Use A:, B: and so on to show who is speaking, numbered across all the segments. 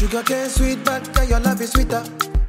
A: Sugar cane sweet, but girl, your love is sweeter.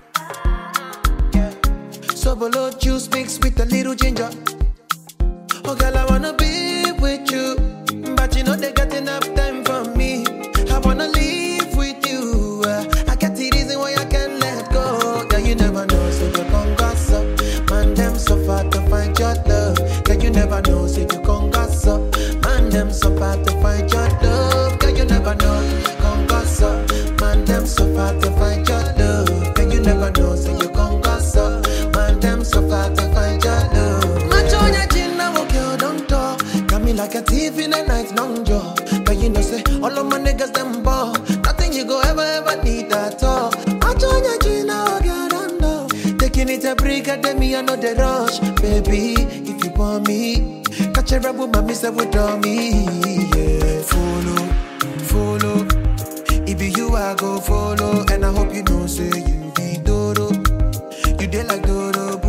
A: So below juice mixed with a little ginger. Oh girl, I wanna be with you, but you know they got enough time for me. I wanna live with you. I get the reason why I can't let go. Girl, you never know, so you can't gossip. Man, them so far to find your love. Girl, you never know, so you can't gossip. Man, them so far to find your love. Girl, you never know, you can't gossip. Man, them so far to find your love. Girl, you never know, so you can't gossip. Man, them so far to find your love. Match on your chin, now okay, don't talk. Got me like a thief in the night, long jaw. But you know, say, all of my niggas, them ball. Nothing you go ever need at all. Match on your chin, now okay, don't talk. Taking it a break, at me, I know the rush. Baby, if you want me, catch a rebel, my miss, I would draw me. Yeah, follow. It be you, I go follow. And I hope you know, say you be Dodo. You dey like Dodo.